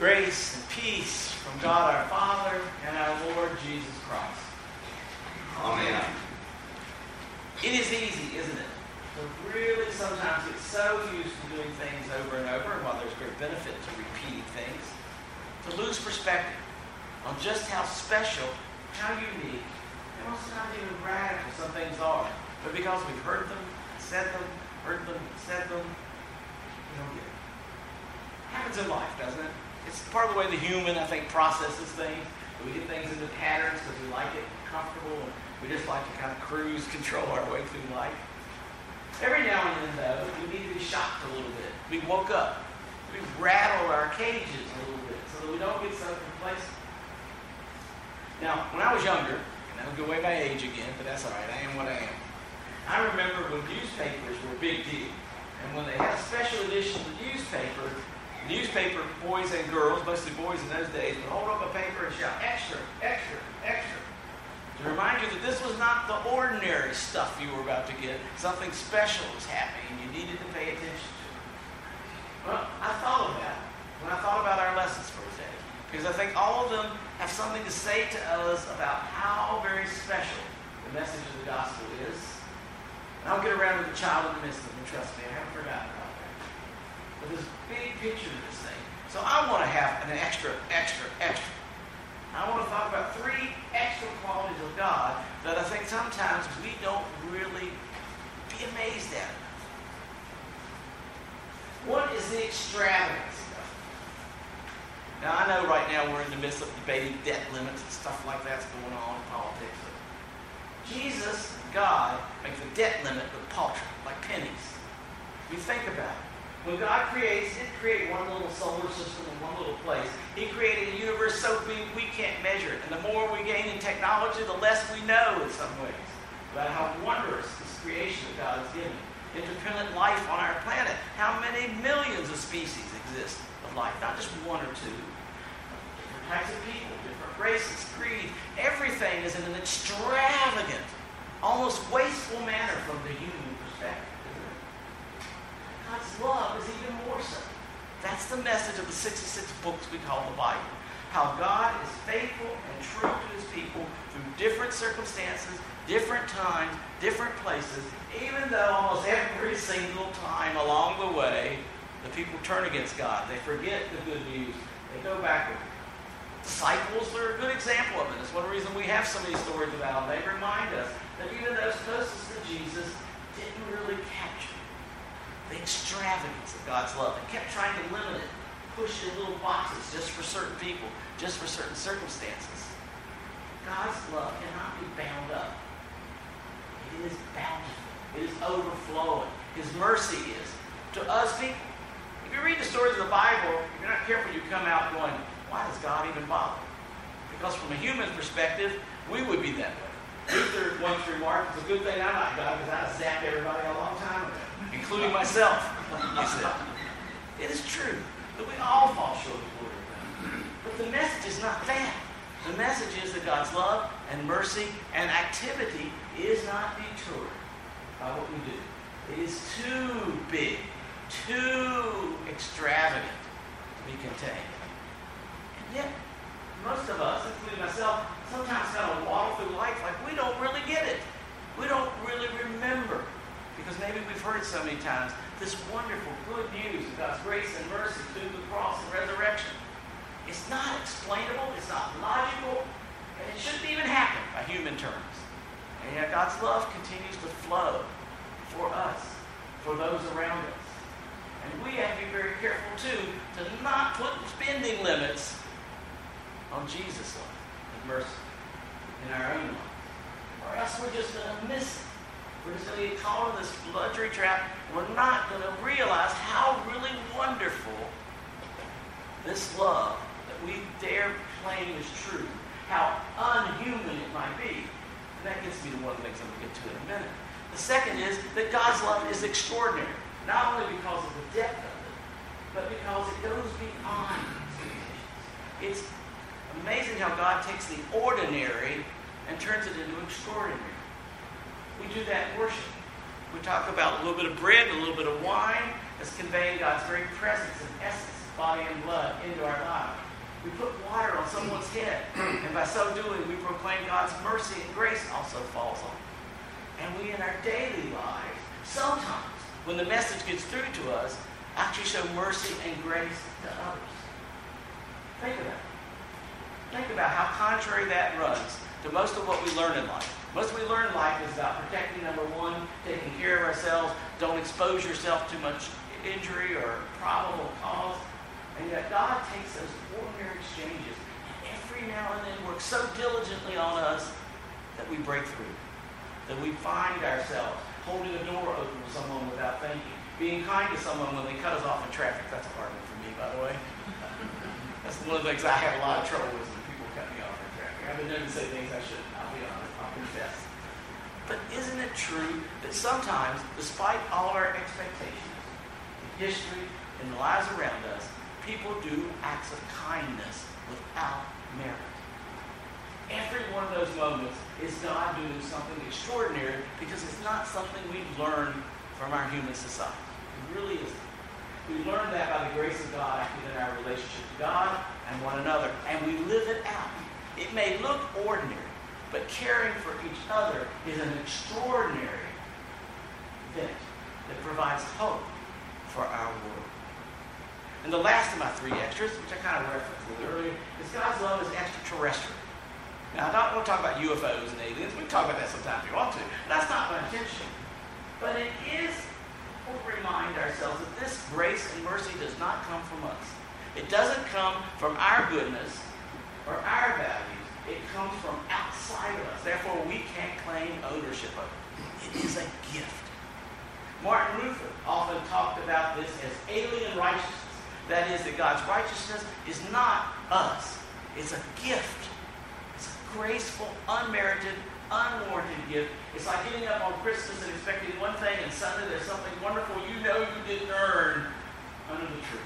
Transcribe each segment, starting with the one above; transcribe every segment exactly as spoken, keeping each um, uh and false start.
Grace and peace from God our Father and our Lord Jesus Christ. Amen. It is easy, isn't it, to really sometimes get so used to doing things over and over, and while there's great benefit to repeating things, to lose perspective on just how special, how unique, and also not even radical some things are. But because we've heard them, said them, heard them, said them, we don't get it. It happens in life, doesn't it? It's part of the way the human, I think, processes things. We get things into patterns because we like it, comfortable, and we just like to kind of cruise control our way through life. Every now and then, though, we need to be shocked a little bit. We woke up. We rattled our cages a little bit so that we don't get so complacent. Now, when I was younger, and that'll go away my age again, but that's all right. I am what I am. I remember when newspapers were a big deal. And when they had a special edition of the newspaper, newspaper boys and girls, mostly boys in those days, would hold up a paper and shout, extra, extra, extra. To remind you that this was not the ordinary stuff you were about to get. Something special was happening and you needed to pay attention to. Well, I thought of that when I thought about our lessons for today. Because I think all of them have something to say to us about how very special the message of the gospel is. And I'll get around to the child in the midst of them, trust me, I haven't forgotten about that. But there's a big picture to this thing. So I want to have an extra, extra, extra. I want to talk about three extra qualities of God that I think sometimes we don't really be amazed at. What is the extravagance of God? Now I know right now we're in the midst of debating debt limits and stuff like that's going on in politics. Jesus, God, make the debt limit look paltry, like pennies. We think about it. When God creates, He didn't create one little solar system in one little place. He created a universe so big we can't measure it. And the more we gain in technology, the less we know in some ways about how wondrous this creation that God has given. Independent life on our planet. How many millions of species exist of life? Not just one or two. Different types of people, different races, creed. Everything is in an extravagant, almost wasteful manner from the human perspective. God's love is even more so. That's the message of the sixty-six books we call the Bible. How God is faithful and true to His people through different circumstances, different times, different places, even though almost every single time along the way, the people turn against God. They forget the good news. They go backward. Disciples are a good example of it. It's one reason we have so many stories about them. They remind us that even those closest to Jesus didn't really capture the extravagance of God's love. They kept trying to limit it, push it in little boxes just for certain people, just for certain circumstances. God's love cannot be bound up. It is bountiful. It is overflowing. His mercy is to us people. If you read the stories of the Bible, if you're not careful, you come out going, why does God even bother? Because from a human perspective, we would be that way. Luther once remarked, it's a good thing I'm not God because I zapped everybody a long time ago, including myself, he said. It is true that we all fall short of the glory of God. But the message is not that. The message is that God's love and mercy and activity is not detoured by what we do. It is too big, too extravagant to be contained. And yet, most of us, including myself, sometimes kind of waddle through life like we don't really get it. We don't really remember. Because maybe we've heard so many times this wonderful good news of God's grace and mercy through the cross and resurrection. It's not explainable, it's not logical, and it shouldn't even happen by human terms. And yet God's love continues to flow for us, for those around us. And we have to be very careful, too, to not put spending limits on Jesus' love and mercy in our own life. Or else we're just going to miss it. We're just going to get caught in this luxury trap. We're not going to realize how really wonderful this love that we dare claim is true, how unhuman it might be. And that gets me to one of the things I'm going to get to in a minute. The second is that God's love is extraordinary, not only because of the depth of it, but because it goes beyond expectations. It's amazing how God takes the ordinary and turns it into extraordinary. We do that in worship. We talk about a little bit of bread, a little bit of wine as conveying God's very presence and essence. body and blood into our lives. We put water on someone's head, and by so doing, we proclaim God's mercy and grace also falls on them. And we, in our daily lives, sometimes, when the message gets through to us, actually show mercy and grace to others. Think about it. Think about how contrary that runs to most of what we learn in life. Most of what we learn in life is about protecting, number one, taking care of ourselves. Don't expose yourself to much injury or probable cause. And yet God takes those ordinary exchanges and every now and then works so diligently on us that we break through. That we find ourselves holding a door open to someone without thinking. Being kind to someone when they cut us off in traffic. That's a hard one for me, by the way. That's one of the things I have a lot of trouble with when people cut me off in traffic. I've been known to say things I shouldn't. I'll be honest. I'll confess. But isn't it true that sometimes, despite all our expectations, the history and the lives around us, people do acts of kindness without merit? Every one of those moments is God doing something extraordinary because it's not something we've learned from our human society. It really isn't. We learn that by the grace of God acting in our relationship to God and one another, and we live it out. It may look ordinary, but caring for each other is an extraordinary event that provides hope for our world. And the last of my three extras, which I kind of referenced a little earlier, is God's love is extraterrestrial. Now, I don't want to talk about U F Os and aliens. We can talk about that sometime if you want to. That's not my intention. But it is to remind ourselves that this grace and mercy does not come from us. It doesn't come from our goodness or our values. It comes from outside of us. Therefore, we can't claim ownership of it. It is a gift. Martin Luther often talked about this as alien righteousness. That is, that God's righteousness is not us. It's a gift. It's a graceful, unmerited, unwarranted gift. It's like getting up on Christmas and expecting one thing, and Sunday there's something wonderful you know you didn't earn under the tree.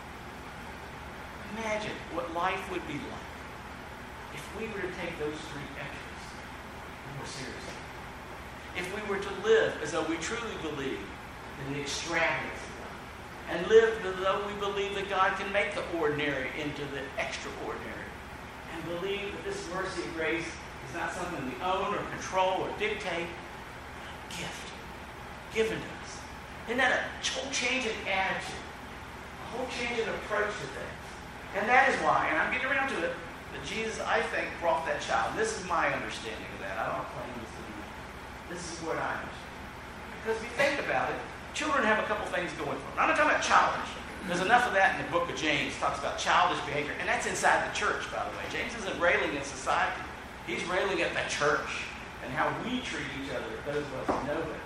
Imagine what life would be like if we were to take those three extras more seriously. If we were to live as though we truly believe in the extravagance of God, and live as though we believe that God can make the ordinary into the extraordinary, and believe that this mercy and grace is not something we own or control or dictate, but a gift given to us. Isn't that a whole change in attitude, a whole change in approach to things? And that is why, and I'm getting around to it, that Jesus, I think, brought that child. And this is my understanding of that. I don't claim this to be. This is what I understand. Because if you think about it, children have a couple things going for them. I'm not talking about childish. There's enough of that in the book of James. It talks about childish behavior. And that's inside the church, by the way. James isn't railing at society. He's railing at the church and how we treat each other, those of us who know better.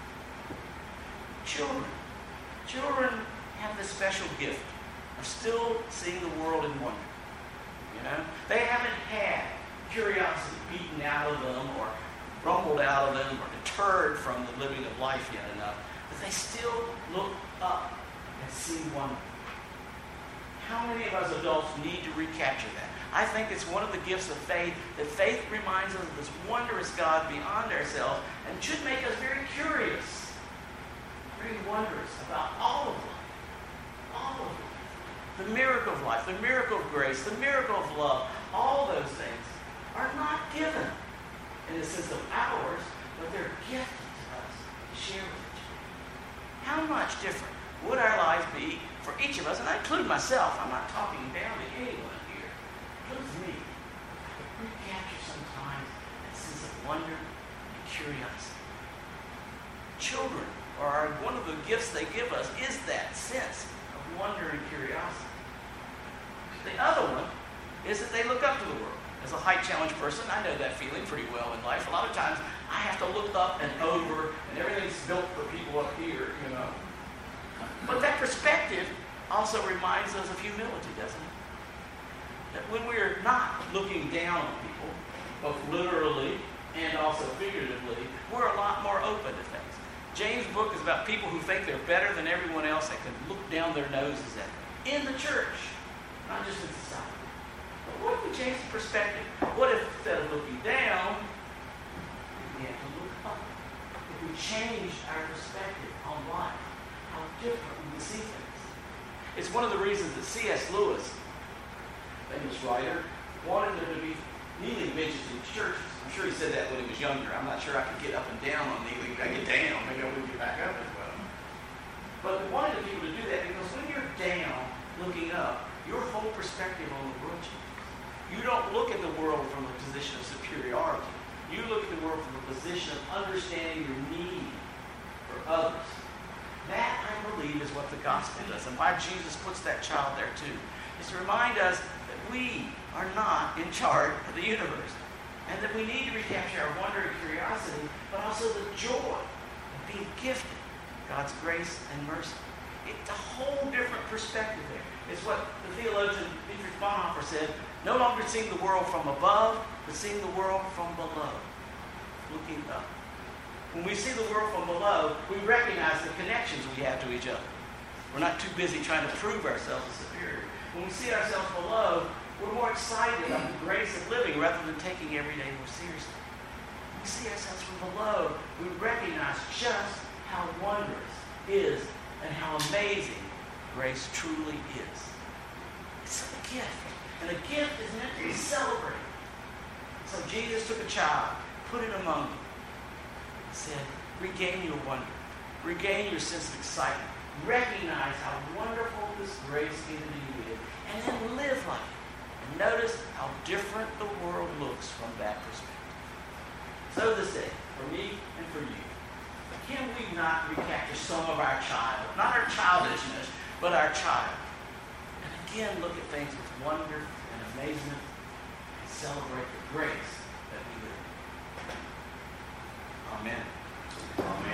Children. Children have this special gift of still seeing the world in wonder. You know? They haven't had curiosity beaten out of them or rumbled out of them or deterred from the living of life yet enough. But they still look up and see wonder. How many of us adults need to recapture that? I think it's one of the gifts of faith, that faith reminds us of this wondrous God beyond ourselves and should make us very curious, very wondrous about all of life. All of life. The miracle of life, the miracle of grace, the miracle of love, all those things are not given in the sense of ours, but they're gifted to us to share with each other. How much different would our lives be for each of us? And I include myself. I'm not talking down to anyone here. It includes me. I could recapture sometimes that sense of wonder and curiosity. Children, or one of the gifts they give us, is that sense of wonder and curiosity. The other one is that they look up to the world. As a height-challenged person, I know that feeling pretty well in life. A lot of times, I have to look up and over, and everything's built for people up here, you know. But that perspective also reminds us of humility, doesn't it? That when we're not looking down on people, both literally and also figuratively, we're a lot more open to things. James' book is about people who think they're better than everyone else and can look down their noses at them. In the church, not just in society. But what if we change the perspective? What if instead of looking down, we began to look up? If we changed our perspective on life, how different we would see things. It's one of the reasons that C S Lewis, famous writer, wanted there to be kneeling benches in churches. I'm sure he said that when he was younger. I'm not sure I could get up and down on kneeling. I get down, maybe I wouldn't get back up as well. But he wanted the people to do that because when you're down, looking up, your whole perspective on the world changes. You don't look at the world from a position of superiority. You look at the world from a position of understanding your need for others. That, I believe, is what the gospel does, and why Jesus puts that child there too, is to remind us that we are not in charge of the universe, and that we need to recapture our wonder and curiosity, but also the joy of being gifted God's grace and mercy. It's a whole different perspective there. It's what the theologian Dietrich Bonhoeffer said, no longer seeing the world from above, but seeing the world from below, looking up. When we see the world from below, we recognize the connections we have to each other. We're not too busy trying to prove ourselves as superior. When we see ourselves below, we're more excited about the grace of living rather than taking every day more seriously. When we see ourselves from below, we recognize just how wondrous is and how amazing grace truly is. It's a gift. And a gift is meant to be celebrated. So Jesus took a child, put it among you, and said, regain your wonder. Regain your sense of excitement. Recognize how wonderful this grace given to you is. And then live like it. And notice how different the world looks from that perspective. So this day, for me and for you, can we not recapture some of our child, not our childishness, but our child? And again, look at things with wonder and amazement and celebrate the grace that we live in. Amen. Amen.